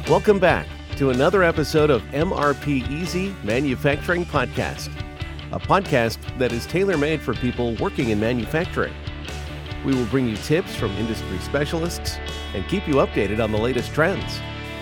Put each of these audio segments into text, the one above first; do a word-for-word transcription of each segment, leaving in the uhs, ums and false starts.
Welcome back to another episode of M R P Easy Manufacturing Podcast, a podcast that is tailor-made for people working in manufacturing. We will bring you tips from industry specialists and keep you updated on the latest trends.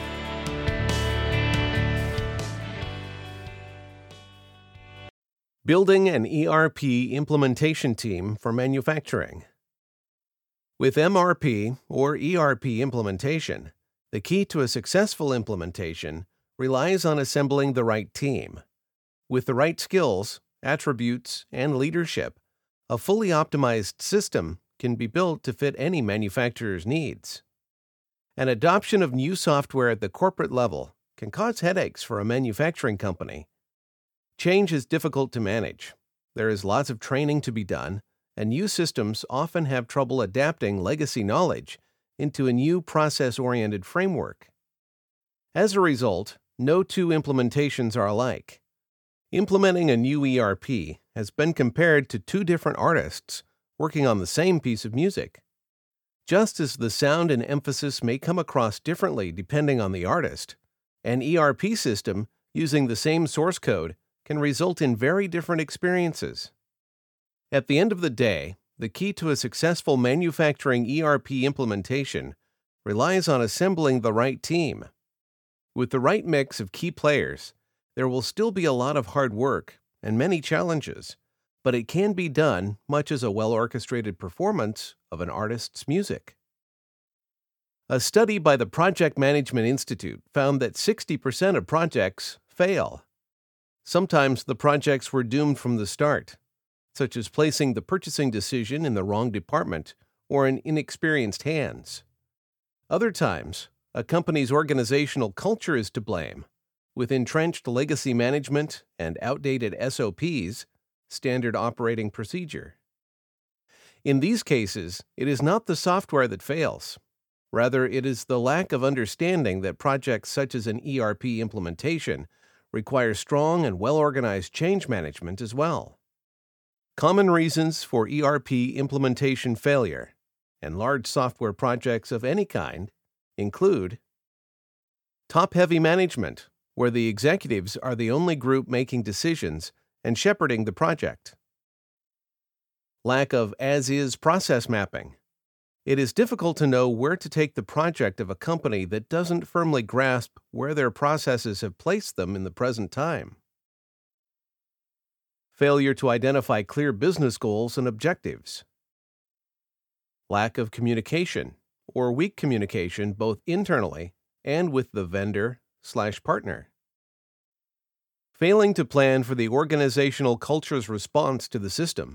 Building an E R P implementation team for manufacturing. With M R P or E R P implementation, the key to a successful implementation relies on assembling the right team. With the right skills, attributes, and leadership, a fully optimized system can be built to fit any manufacturer's needs. An adoption of new software at the corporate level can cause headaches for a manufacturing company. Change is difficult to manage. There is lots of training to be done, and new systems often have trouble adapting legacy knowledge into a new process-oriented framework. As a result, no two implementations are alike. Implementing a new E R P has been compared to two different artists working on the same piece of music. Just as the sound and emphasis may come across differently depending on the artist, an E R P system using the same source code can result in very different experiences. At the end of the day, the key to a successful manufacturing E R P implementation relies on assembling the right team. With the right mix of key players, there will still be a lot of hard work and many challenges, but it can be done much as a well-orchestrated performance of an artist's music. A study by the Project Management Institute found that sixty percent of projects fail. Sometimes the projects were doomed from the start, such as placing the purchasing decision in the wrong department or in inexperienced hands. Other times, a company's organizational culture is to blame, with entrenched legacy management and outdated S O Ps, standard operating procedure. In these cases, it is not the software that fails. Rather, it is the lack of understanding that projects such as an E R P implementation require strong and well-organized change management as well. Common reasons for E R P implementation failure and large software projects of any kind include top-heavy management, where the executives are the only group making decisions and shepherding the project. Lack of as-is process mapping. It is difficult to know where to take the project of a company that doesn't firmly grasp where their processes have placed them in the present time. Failure to identify clear business goals and objectives. Lack of communication or weak communication both internally and with the vendor slash partner. Failing to plan for the organizational culture's response to the system.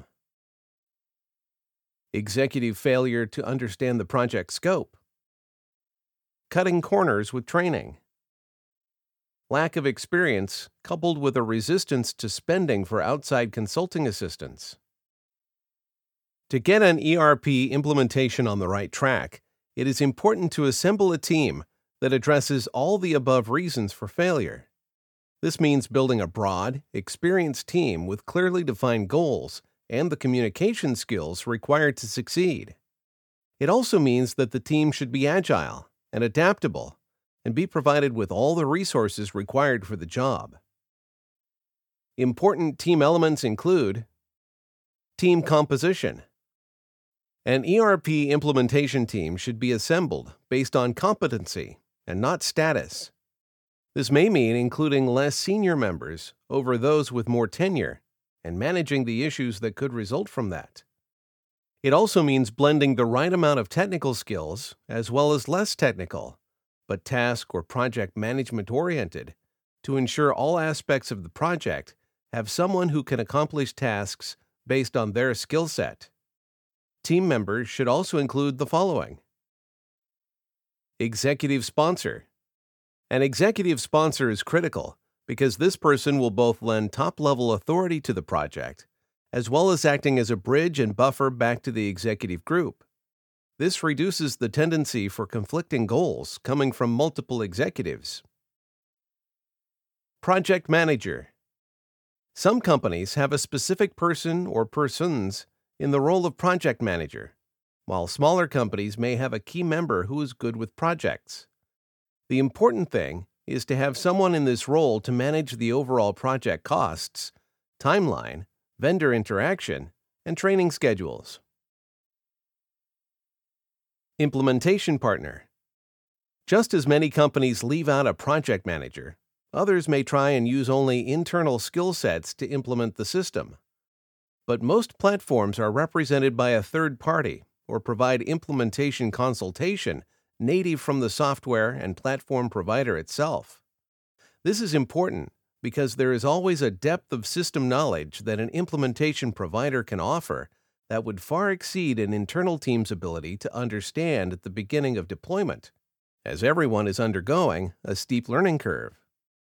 Executive failure to understand the project scope. Cutting corners with training. Lack of experience coupled with a resistance to spending for outside consulting assistance. To get an E R P implementation on the right track, it is important to assemble a team that addresses all the above reasons for failure. This means building a broad, experienced team with clearly defined goals and the communication skills required to succeed. It also means that the team should be agile and adaptable and be provided with all the resources required for the job. Important team elements include team composition. An E R P implementation team should be assembled based on competency and not status. This may mean including less senior members over those with more tenure and managing the issues that could result from that. It also means blending the right amount of technical skills as well as less technical, but task or project management oriented, to ensure all aspects of the project have someone who can accomplish tasks based on their skill set. Team members should also include the following. Executive sponsor. An executive sponsor is critical because this person will both lend top-level authority to the project, as well as acting as a bridge and buffer back to the executive group. This reduces the tendency for conflicting goals coming from multiple executives. Project manager. Some companies have a specific person or persons in the role of project manager, while smaller companies may have a key member who is good with projects. The important thing is to have someone in this role to manage the overall project costs, timeline, vendor interaction, and training schedules. Implementation partner. Just as many companies leave out a project manager, others may try and use only internal skill sets to implement the system. But most platforms are represented by a third party or provide implementation consultation native from the software and platform provider itself. This is important because there is always a depth of system knowledge that an implementation provider can offer that would far exceed an internal team's ability to understand at the beginning of deployment, as everyone is undergoing a steep learning curve.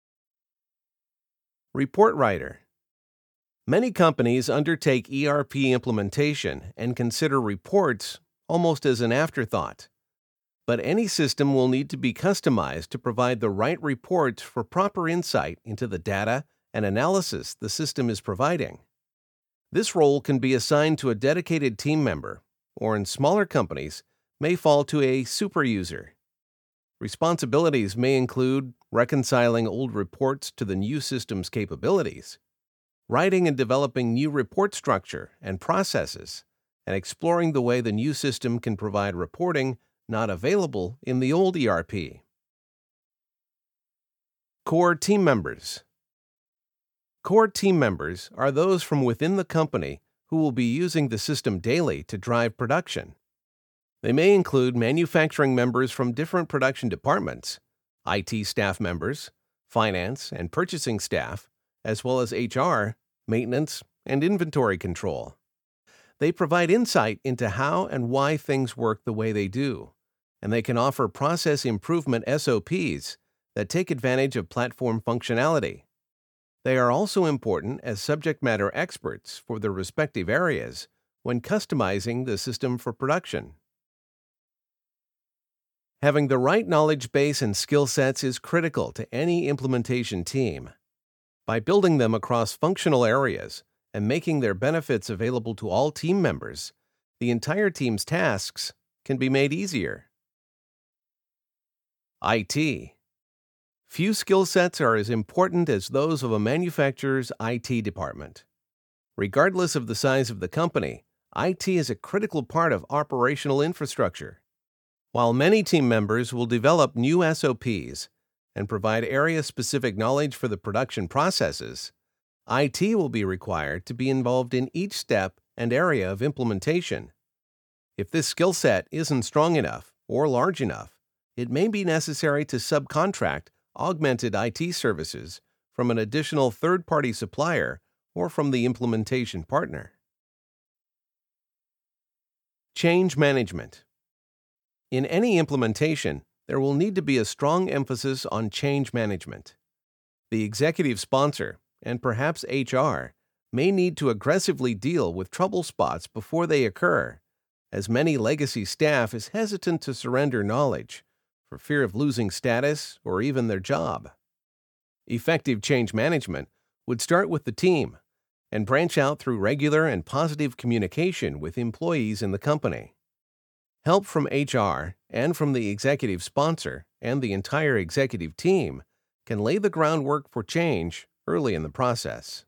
Report writer. Many companies undertake E R P implementation and consider reports almost as an afterthought. But any system will need to be customized to provide the right reports for proper insight into the data and analysis the system is providing. This role can be assigned to a dedicated team member, or in smaller companies, may fall to a super user. Responsibilities may include reconciling old reports to the new system's capabilities, writing and developing new report structure and processes, and exploring the way the new system can provide reporting not available in the old E R P. Core team members. Core team members are those from within the company who will be using the system daily to drive production. They may include manufacturing members from different production departments, I T staff members, finance and purchasing staff, as well as H R, maintenance, and inventory control. They provide insight into how and why things work the way they do, and they can offer process improvement S O Ps that take advantage of platform functionality. They are also important as subject matter experts for their respective areas when customizing the system for production. Having the right knowledge base and skill sets is critical to any implementation team. By building them across functional areas and making their benefits available to all team members, the entire team's tasks can be made easier. I T. Few skill sets are as important as those of a manufacturer's I T department. Regardless of the size of the company, I T is a critical part of operational infrastructure. While many team members will develop new S O Ps and provide area-specific knowledge for the production processes, I T will be required to be involved in each step and area of implementation. If this skill set isn't strong enough or large enough, it may be necessary to subcontract augmented I T services from an additional third-party supplier or from the implementation partner. Change management. In any implementation, there will need to be a strong emphasis on change management. The executive sponsor, and perhaps H R, may need to aggressively deal with trouble spots before they occur, as many legacy staff is hesitant to surrender knowledge for fear of losing status or even their job. Effective change management would start with the team and branch out through regular and positive communication with employees in the company. Help from H R and from the executive sponsor and the entire executive team can lay the groundwork for change early in the process.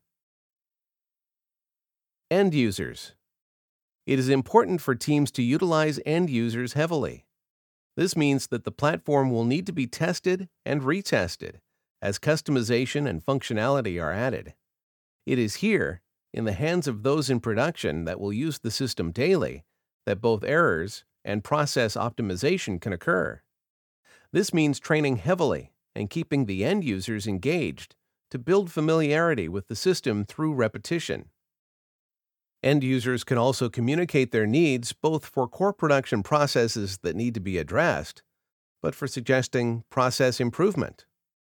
End users. It is important for teams to utilize end users heavily. This means that the platform will need to be tested and retested as customization and functionality are added. It is here, in the hands of those in production that will use the system daily, that both errors and process optimization can occur. This means training heavily and keeping the end users engaged to build familiarity with the system through repetition. End users can also communicate their needs both for core production processes that need to be addressed, but for suggesting process improvement.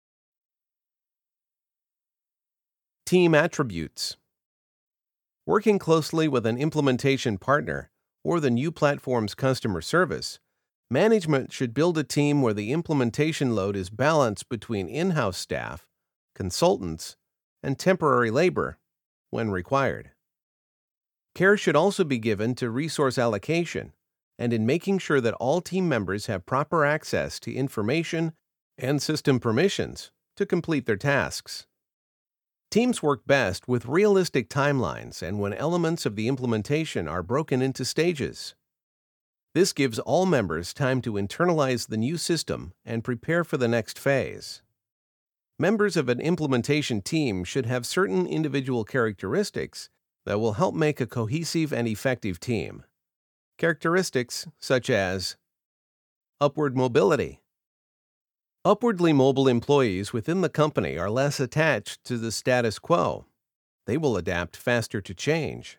Team attributes. Working closely with an implementation partner or the new platform's customer service, management should build a team where the implementation load is balanced between in-house staff, consultants, and temporary labor when required. Care should also be given to resource allocation and in making sure that all team members have proper access to information and system permissions to complete their tasks. Teams work best with realistic timelines and when elements of the implementation are broken into stages. This gives all members time to internalize the new system and prepare for the next phase. Members of an implementation team should have certain individual characteristics that will help make a cohesive and effective team. Characteristics such as upward mobility. Upwardly mobile employees within the company are less attached to the status quo. They will adapt faster to change.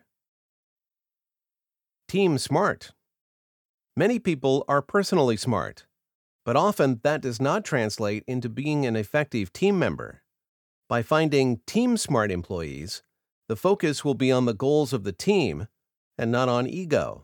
Team smart. Many people are personally smart, but often that does not translate into being an effective team member. By finding team smart employees, the focus will be on the goals of the team and not on ego.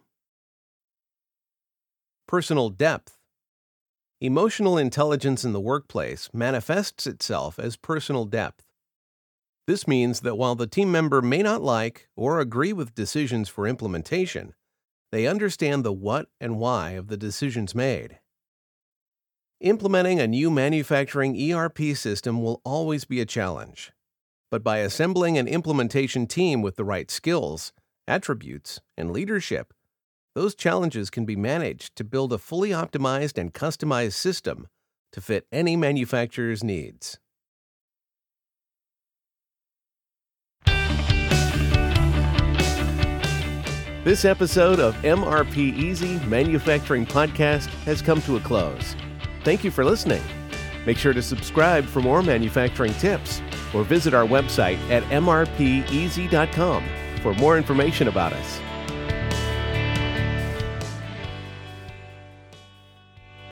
Personal depth. Emotional intelligence in the workplace manifests itself as personal depth. This means that while the team member may not like or agree with decisions for implementation, they understand the what and why of the decisions made. Implementing a new manufacturing E R P system will always be a challenge, but by assembling an implementation team with the right skills, attributes, and leadership, those challenges can be managed to build a fully optimized and customized system to fit any manufacturer's needs. This episode of M R P Easy Manufacturing Podcast has come to a close. Thank you for listening. Make sure to subscribe for more manufacturing tips or visit our website at m r p easy dot com for more information about us.